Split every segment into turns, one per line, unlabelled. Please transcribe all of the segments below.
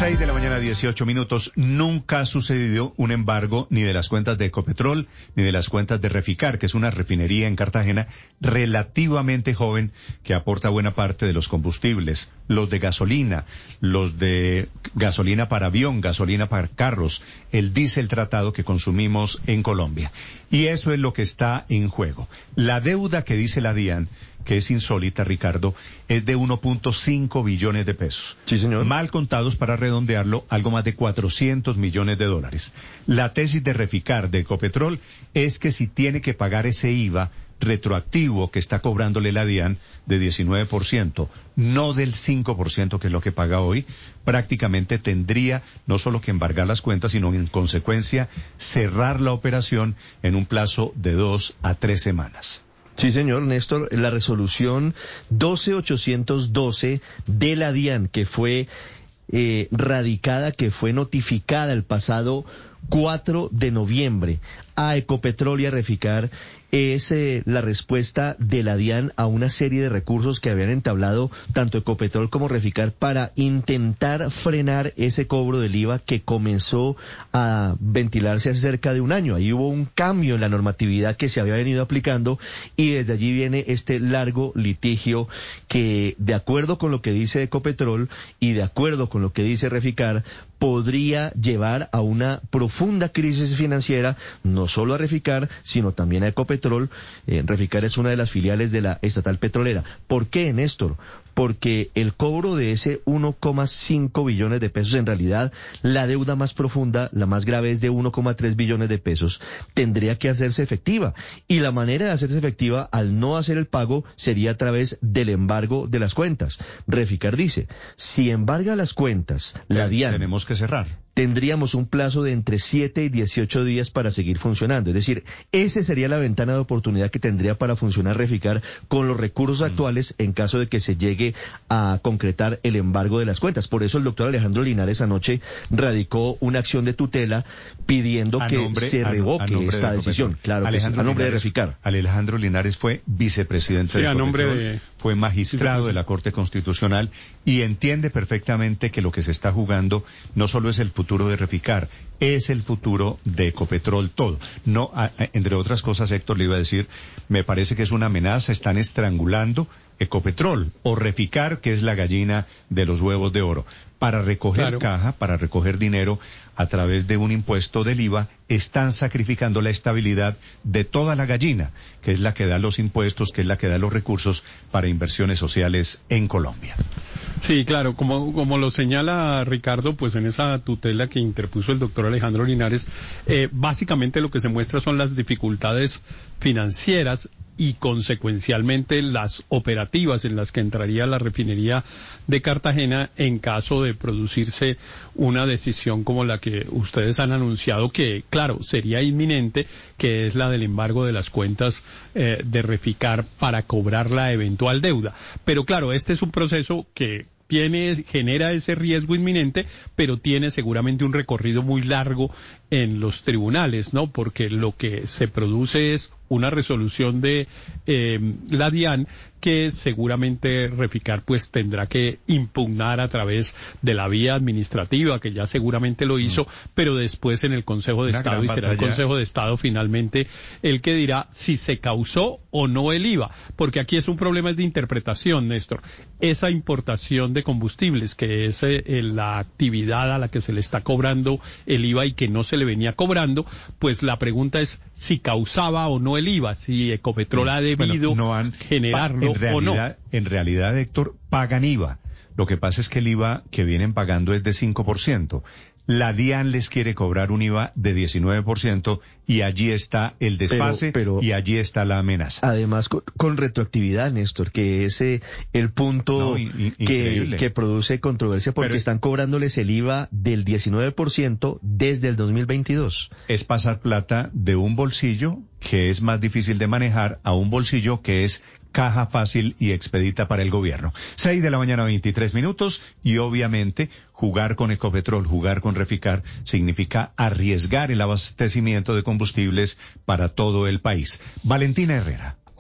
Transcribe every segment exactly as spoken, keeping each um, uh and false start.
seis de la mañana, dieciocho minutos. Nunca ha sucedido un embargo ni de las cuentas de Ecopetrol ni de las cuentas de Reficar, que es una refinería en Cartagena relativamente joven que aporta buena parte de los combustibles, los de gasolina, los de gasolina para avión, gasolina para carros, el diésel tratado que consumimos en Colombia. Y eso es lo que está en juego. La deuda que dice la DIAN, que es insólita, Ricardo, es de uno punto cinco billones de pesos.
Sí, señor.
Mal contados, para redondearlo, algo más de cuatrocientos millones de dólares. La tesis de Reficar, de Ecopetrol, es que si tiene que pagar ese I V A retroactivo que está cobrándole la DIAN de diecinueve por ciento, no del cinco por ciento que es lo que paga hoy, prácticamente tendría no solo que embargar las cuentas, sino en consecuencia cerrar la operación en un plazo de dos a tres semanas.
Sí, señor Néstor, la resolución doce mil ochocientos doce de la DIAN, que fue eh, radicada, que fue notificada el pasado cuatro de noviembre a Ecopetrol y a Reficar, es eh, la respuesta de la DIAN a una serie de recursos que habían entablado tanto Ecopetrol como Reficar para intentar frenar ese cobro del I V A que comenzó a ventilarse hace cerca de un año. Ahí hubo un cambio en la normatividad que se había venido aplicando y desde allí viene este largo litigio que, de acuerdo con lo que dice Ecopetrol y de acuerdo con lo que dice Reficar, podría llevar a una profunda crisis financiera, no solo a Reficar, sino también a Ecopetrol. Eh, Reficar es una de las filiales de la estatal petrolera. ¿Por qué, Néstor? Porque el cobro de ese uno coma cinco billones de pesos, en realidad la deuda más profunda, la más grave, es de uno coma tres billones de pesos, tendría que hacerse efectiva. Y la manera de hacerse efectiva, al no hacer el pago, sería a través del embargo de las cuentas. Reficar dice, si embarga las cuentas, la DIAN...
Tenemos que cerrar.
Tendríamos un plazo de entre siete y dieciocho días para seguir funcionando. Es decir, esa sería la ventana de oportunidad que tendría para funcionar Reficar con los recursos mm. actuales en caso de que se llegue a concretar el embargo de las cuentas. Por eso el doctor Alejandro Linares anoche radicó una acción de tutela pidiendo
a
que
nombre,
se revoque
a, a
esta decisión. Claro,
Alejandro
que sí, a nombre
Linares,
de Reficar.
Alejandro Linares fue vicepresidente
sí,
de
a nombre
Ecopetrol,
de...
fue magistrado de la Corte Constitucional y entiende perfectamente que lo que se está jugando no solo es el futuro de Reficar, es el futuro de Ecopetrol todo. No, a, a, entre otras cosas, Héctor, le iba a decir, me parece que es una amenaza, están estrangulando Ecopetrol o Reficar, que es la gallina de los huevos de oro. Para recoger claro. caja, para recoger dinero a través de un impuesto del I V A, están sacrificando la estabilidad de toda la gallina, que es la que da los impuestos, que es la que da los recursos para inversiones sociales en Colombia.
Sí, claro, como, como lo señala Ricardo, pues en esa tutela que interpuso el doctor Alejandro Linares, eh, básicamente lo que se muestra son las dificultades financieras y consecuencialmente las operativas en las que entraría la refinería de Cartagena en caso de producirse una decisión como la que ustedes han anunciado, que claro, sería inminente, que es la del embargo de las cuentas eh, de Reficar para cobrar la eventual deuda. Pero claro, este es un proceso que tiene, genera ese riesgo inminente, pero tiene seguramente un recorrido muy largo en los tribunales, ¿no? Porque lo que se produce es una resolución de eh, la DIAN que seguramente Reficar pues tendrá que impugnar a través de la vía administrativa, que ya seguramente lo hizo, mm. pero después en el Consejo de Una Estado, y será batalla. el Consejo de Estado finalmente el que dirá si se causó o no el I V A, porque aquí es un problema de interpretación, Néstor. Esa importación de combustibles, que es eh, la actividad a la que se le está cobrando el I V A y que no se le venía cobrando, pues la pregunta es si causaba o no el I V A, si Ecopetrol ha debido
bueno, no han,
generarlo
en realidad,
o no.
En realidad, Héctor, pagan I V A. Lo que pasa es que el I V A que vienen pagando es de cinco por ciento. La DIAN les quiere cobrar un I V A de diecinueve por ciento y allí está el desfase pero, pero, y allí está la amenaza.
Además, con, con retroactividad, Néstor, que es eh, el punto no, in, que, que produce controversia, porque pero, están cobrándoles el I V A del diecinueve por ciento desde el dos mil veintidós.
Es pasar plata de un bolsillo, que es más difícil de manejar, a un bolsillo que es caja fácil y expedita para el gobierno. Seis de la mañana, veintitrés minutos, y obviamente jugar con Ecopetrol, jugar con Reficar, significa arriesgar el abastecimiento de combustibles para todo el país. Valentina Herrera.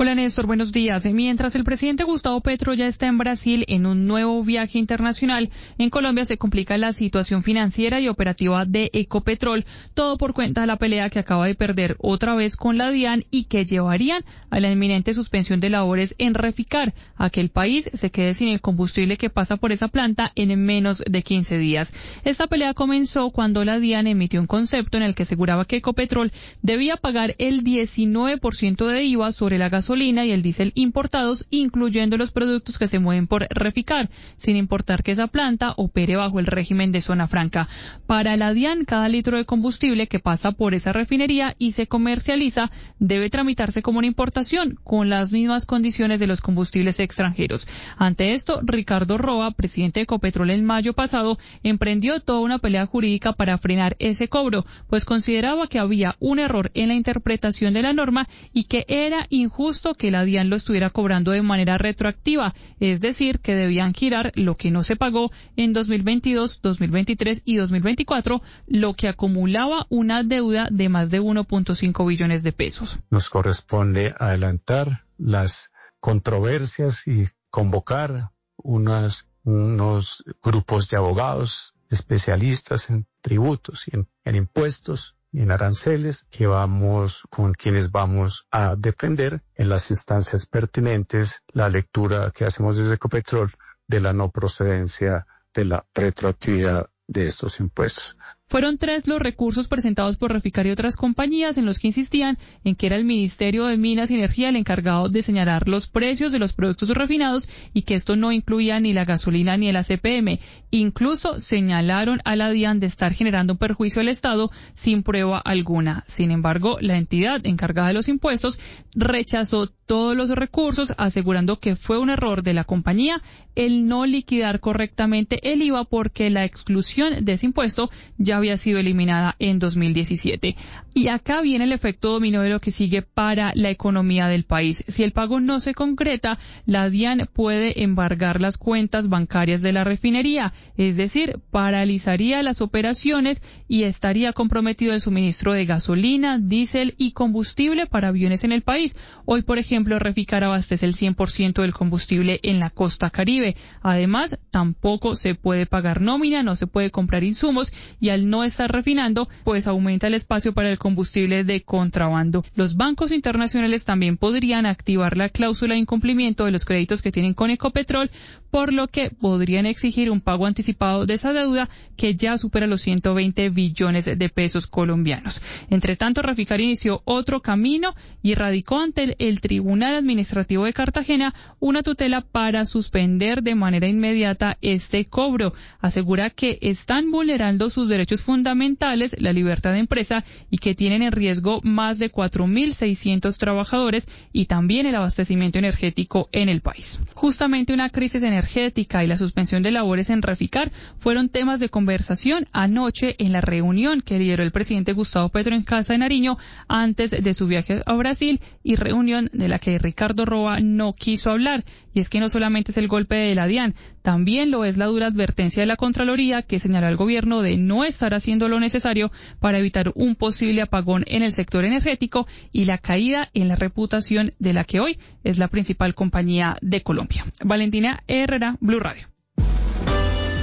Hola Néstor, buenos días. Mientras el presidente Gustavo Petro ya está en Brasil en un nuevo viaje internacional, en Colombia se complica la situación financiera y operativa de Ecopetrol, todo por cuenta de la pelea que acaba de perder otra vez con la DIAN y que llevarían a la inminente suspensión de labores en Reficar, a que el país se quede sin el combustible que pasa por esa planta en menos de quince días. Esta pelea comenzó cuando la DIAN emitió un concepto en el que aseguraba que Ecopetrol debía pagar el diecinueve por ciento de I V A sobre la gasolina y el diésel importados, incluyendo los productos que se mueven por Reficar, sin importar que esa planta opere bajo el régimen de zona franca. Para la DIAN, cada litro de combustible que pasa por esa refinería y se comercializa debe tramitarse como una importación, con las mismas condiciones de los combustibles extranjeros. Ante esto, Ricardo Roa, presidente de Ecopetrol en mayo pasado, emprendió toda una pelea jurídica para frenar ese cobro, pues consideraba que había un error en la interpretación de la norma y que era injusto que la DIAN lo estuviera cobrando de manera retroactiva, es decir, que debían girar lo que no se pagó en dos mil veintidós, dos mil veintitrés y dos mil veinticuatro, lo que acumulaba una deuda de más de uno punto cinco billones de pesos.
Nos corresponde adelantar las controversias y convocar unas, unos grupos de abogados especialistas en tributos y en, en impuestos y en aranceles que vamos, con quienes vamos a defender en las instancias pertinentes la lectura que hacemos desde Ecopetrol de la no procedencia de la retroactividad de estos impuestos.
Fueron tres los recursos presentados por Reficar y otras compañías en los que insistían en que era el Ministerio de Minas y Energía el encargado de señalar los precios de los productos refinados y que esto no incluía ni la gasolina ni el A C P M. Incluso señalaron a la DIAN de estar generando un perjuicio al Estado sin prueba alguna. Sin embargo, la entidad encargada de los impuestos rechazó todos los recursos, asegurando que fue un error de la compañía el no liquidar correctamente el I V A porque la exclusión de ese impuesto ya había sido eliminada en dos mil diecisiete. Y acá viene el efecto dominó de lo que sigue para la economía del país. Si el pago no se concreta, la DIAN puede embargar las cuentas bancarias de la refinería, es decir, paralizaría las operaciones y estaría comprometido el suministro de gasolina, diésel y combustible para aviones en el país. Hoy, por ejemplo, Reficar abastece el cien por ciento del combustible en la costa caribe. Además, tampoco se puede pagar nómina, no se puede comprar insumos y al no estar refinando, pues aumenta el espacio para el combustible de contrabando. Los bancos internacionales también podrían activar la cláusula de incumplimiento de los créditos que tienen con Ecopetrol, por lo que podrían exigir un pago anticipado de esa deuda que ya supera los ciento veinte billones de pesos colombianos. Entre tanto, Reficar inició otro camino y radicó ante el, el Tribunal Administrativo de Cartagena una tutela para suspender de manera inmediata este cobro. Asegura que están vulnerando sus derechos fundamentales, la libertad de empresa y que tienen en riesgo más de cuatro mil seiscientos trabajadores y también el abastecimiento energético en el país. Justamente una crisis energética y la suspensión de labores en Reficar fueron temas de conversación anoche en la reunión que lideró el presidente Gustavo Petro en Casa de Nariño antes de su viaje a Brasil y reunión de la que Ricardo Roa no quiso hablar. Y es que no solamente es el golpe de la DIAN, también lo es la dura advertencia de la Contraloría que señaló al gobierno de no estar haciendo lo necesario para evitar un posible apagón en el sector energético y la caída en la reputación de la que hoy es la principal compañía de Colombia. Valentina Herrera, Blue Radio.